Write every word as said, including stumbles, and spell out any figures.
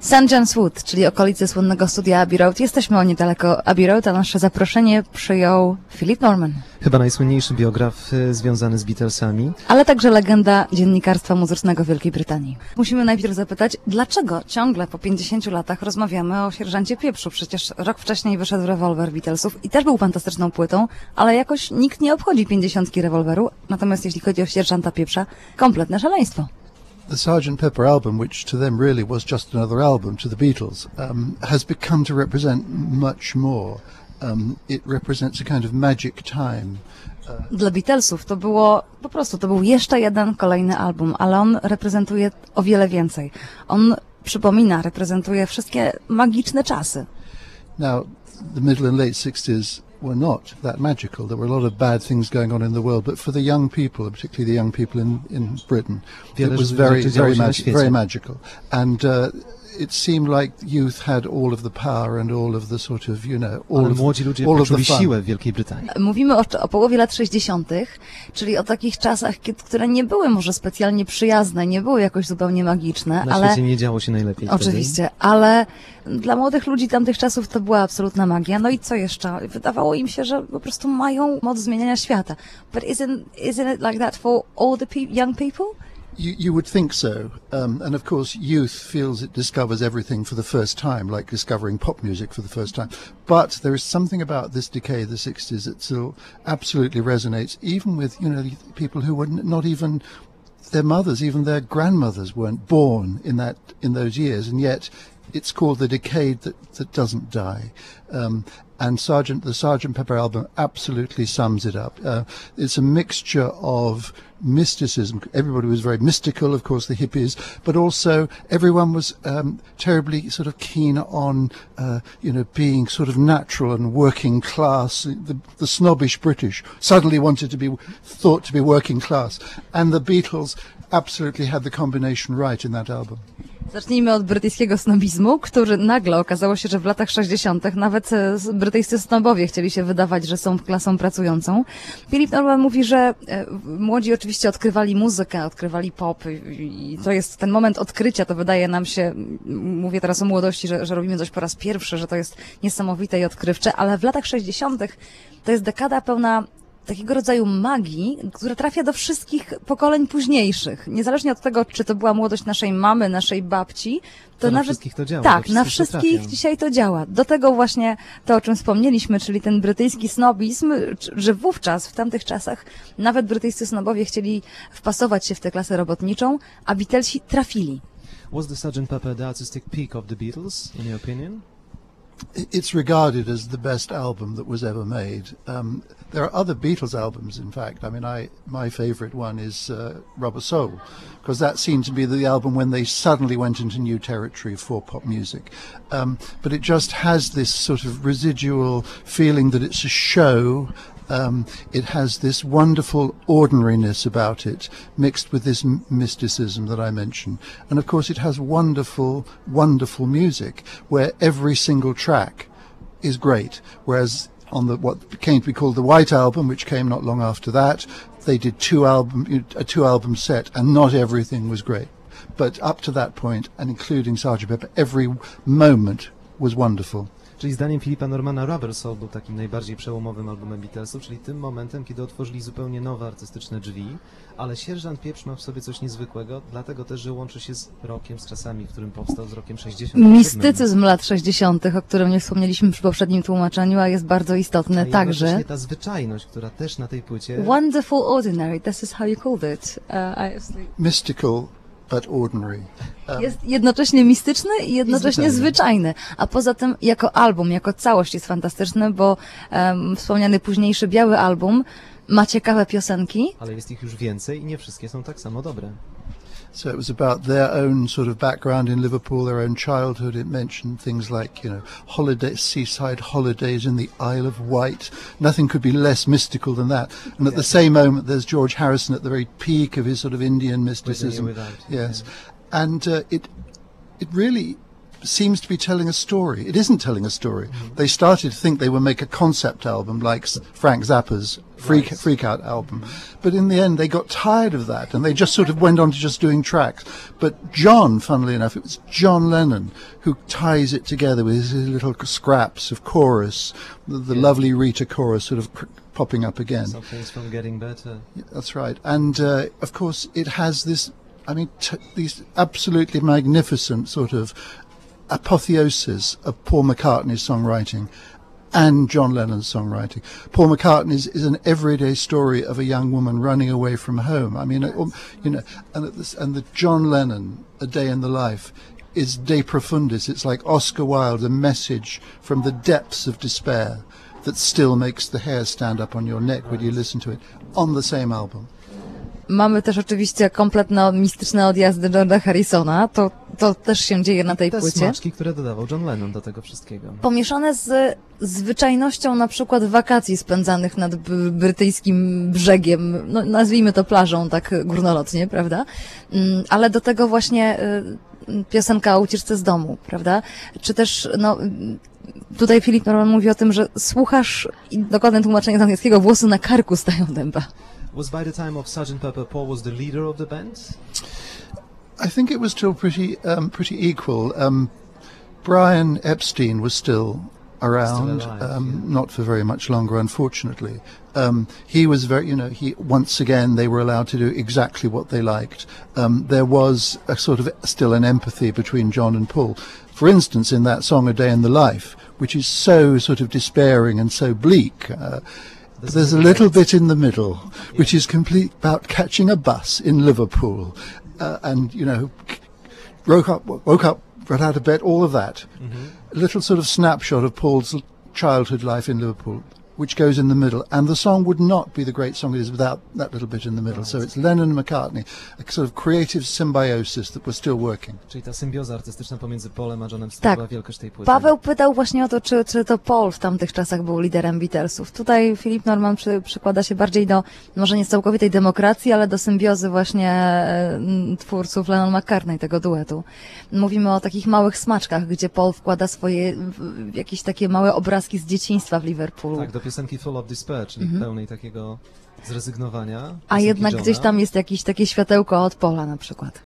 Saint John's Wood, czyli okolice słynnego studia Abbey Road. Jesteśmy o niedaleko Abbey Road, a nasze zaproszenie przyjął Philip Norman. Chyba najsłynniejszy biograf y, związany z Beatlesami. Ale także legenda dziennikarstwa muzycznego w Wielkiej Brytanii. Musimy najpierw zapytać, dlaczego ciągle po pięćdziesięciu latach rozmawiamy o Sierżancie Pieprzu? Przecież rok wcześniej wyszedł rewolwer Beatlesów i też był fantastyczną płytą, ale jakoś nikt nie obchodzi pięćdziesiątki rewolweru. Natomiast jeśli chodzi o Sierżanta Pieprza, kompletne szaleństwo. The sergeant Pepper album, which to them really was just another album to the Beatles, um, has become to represent much more. Um, it represents a kind of magic time. Uh, Dla Beatlesów to było, po prostu to był jeszcze jeden kolejny album, ale on reprezentuje o wiele więcej. On przypomina, reprezentuje wszystkie magiczne czasy. Now, the middle and late sixties were not that magical. There were a lot of bad things going on in the world, but for the young people, particularly the young people in, in Britain, Wiele it was rzeczy very, działo very, się na magi- świecie. very magical. And uh, it seemed like youth had all of the power and all of the sort of, you know, all Ale of, młodzi ludzie all of the poczuli fun. siłę w Wielkiej Brytanii. Mówimy o, o połowie lat sześćdziesiątych, czyli o takich czasach, kiedy, które nie były może specjalnie przyjazne, nie były jakoś zupełnie magiczne, Na ale... świecie nie działo się najlepiej Oczywiście, ale dla młodych ludzi tamtych czasów to była absolutna magia. No i co jeszcze? Wydawało im się, że po prostu mają moc zmieniania świata. But isn't, isn't it like that for all the pe- young people? You, you would think so. Um, and of course, youth feels it discovers everything for the first time, like discovering pop music for the first time. But there is something about this decade, the sixties, that still absolutely resonates, even with, you know, people who were not even, their mothers, even their grandmothers weren't born in that, in those years. And yet it's called the decade that, that doesn't die. Um, and Sergeant, the Sergeant Pepper album absolutely sums it up. Uh, it's a mixture of mysticism. Everybody was very mystical, of course, the hippies, but also everyone was um, terribly sort of keen on, uh, you know, being sort of natural and working class. The, the snobbish British suddenly wanted to be thought to be working class. And the Beatles absolutely had the combination right in that album. Zacznijmy od brytyjskiego snobizmu, który nagle okazało się, że w latach sześćdziesiątych nawet e, brytyjscy snobowie chcieli się wydawać, że są klasą pracującą. Philip Norman mówi, że e, młodzi oczywiście odkrywali muzykę, odkrywali pop i, i to jest ten moment odkrycia, to wydaje nam się, mówię teraz o młodości, że, że robimy coś po raz pierwszy, że to jest niesamowite i odkrywcze, ale w latach sześćdziesiątych to jest dekada pełna takiego rodzaju magii, która trafia do wszystkich pokoleń późniejszych. Niezależnie od tego, czy to była młodość naszej mamy, naszej babci, to, To na nawet... wszystkich to działa. Tak, do na wszystkich to wszystkich trafia. dzisiaj to działa. Do tego właśnie to, o czym wspomnieliśmy, czyli ten brytyjski snobizm, że wówczas, w tamtych czasach, nawet brytyjscy snobowie chcieli wpasować się w tę klasę robotniczą, a Beatlesi trafili. Was the sergeant Pepper the artistic peak of the Beatles, in your opinion? It's regarded as the best album that was ever made. Um, there are other Beatles albums, in fact. I mean, I my favourite one is uh, Rubber Soul, because that seemed to be the album when they suddenly went into new territory for pop music. Um, but it just has this sort of residual feeling that it's a show. Um, it has this wonderful ordinariness about it, mixed with this m- mysticism that I mentioned. And of course it has wonderful, wonderful music, where every single track is great. Whereas on the what came to be called the White Album, which came not long after that, they did two album, a two-album set, and not everything was great. But up to that point, and including sergeant Pepper, every moment was wonderful. Czyli zdaniem Philipa Normana Rubber Soul był takim najbardziej przełomowym albumem Beatlesów, czyli tym momentem, kiedy otworzyli zupełnie nowe artystyczne drzwi, ale Sierżant Pieprz ma w sobie coś niezwykłego, dlatego też, że łączy się z rokiem, z czasami, w którym powstał, z rokiem sześćdziesiątym. Mistycyzm lat sześćdziesiątych, o którym nie wspomnieliśmy przy poprzednim tłumaczeniu, a jest bardzo istotny A także. jednocześnie ta zwyczajność, która też na tej płycie... Wonderful Ordinary, this is how you called it. Uh, I absolutely... Mystical, but ordinary. Um, Jest jednocześnie mistyczny i jednocześnie I zwyczajny. A poza tym jako album, jako całość jest fantastyczny, bo um, wspomniany późniejszy biały album ma ciekawe piosenki. Ale jest ich już więcej i nie wszystkie są tak samo dobre. So it was about their own sort of background in Liverpool, their own childhood. It mentioned things like, you know, holiday, seaside holidays in the Isle of Wight. Nothing could be less mystical than that. And at the same moment, there's George Harrison at the very peak of his sort of Indian mysticism. Without, Yes. yeah. And uh, it, it really seems to be telling a story. It isn't telling a story. They started to think they would make a concept album like S- Frank Zappa's Freak, Right. Freak Out album. But in the end, they got tired of that and they just sort of went on to just doing tracks. But John, funnily enough, it was John Lennon who ties it together with his little scraps of chorus, the, the Yeah. lovely Rita chorus sort of cr- popping up again. Some things from getting better. Yeah, that's right. And uh, of course, it has this, I mean, t- these absolutely magnificent sort of apotheosis of Paul McCartney's songwriting and John Lennon's songwriting. Paul McCartney's is an everyday story of a young woman running away from home. I mean, uh, um, you know, and, at this, and the John Lennon, A Day in the Life, is de profundis. It's like Oscar Wilde, a message from the depths of despair that still makes the hair stand up on your neck when you listen to it on the same album. Mamy też oczywiście kompletne mistyczne odjazdy George'a Harrisona. To, to też się dzieje na tej Te płycie. smaczki, które dodawał John Lennon do tego wszystkiego. Pomieszane z zwyczajnością na przykład wakacji spędzanych nad b- brytyjskim brzegiem, no, nazwijmy to plażą tak górnolotnie, prawda? Mm, Ale do tego właśnie y, piosenka o ucieczce z domu, prawda? Czy też, no, mm, tutaj Filip Norman mówi o tym, że słuchasz, i dokładne tłumaczenie z angielskiego, włosy na karku stają dęba. Was by the time of sergeant Pepper, Paul was the leader of the band? I think it was still pretty um, pretty equal. Um, Brian Epstein was still around, Still alive, um, yeah. not for very much longer, unfortunately. Um, he was very, you know, he once again they were allowed to do exactly what they liked. Um, there was a sort of still an empathy between John and Paul. For instance, in that song "A Day in the Life," which is so sort of despairing and so bleak. Uh, This There's is a a little great- bit in the middle, which is complete about catching a bus in Liverpool, uh, and you know, woke up, woke up, got out of bed, all of that. A little sort of snapshot of Paul's l- childhood life in Liverpool, which goes in the middle, and the song would not be the great song it is without that little bit in the middle. So it's Lennon and McCartney, a sort of creative symbiosis that was still working. Czyli ta symbioza artystyczna pomiędzy Paulem a Johnem Tak. stanowiła wielkość tej płyty. Paweł pytał właśnie o to, czy, czy to Paul w tamtych czasach był liderem Beatlesów. Tutaj Filip Norman przy, przykłada się bardziej do, może nie całkowitej demokracji, ale do symbiozy właśnie e, twórców Lennon-McCartney, tego duetu. Mówimy o takich małych smaczkach, gdzie Paul wkłada swoje w, w jakieś takie małe obrazki z dzieciństwa w Liverpoolu. Tak, do piosenki Full of Despair, czyli pełnej takiego zrezygnowania. A piosenki jednak Johna. gdzieś tam jest jakieś takie światełko od Paula na przykład.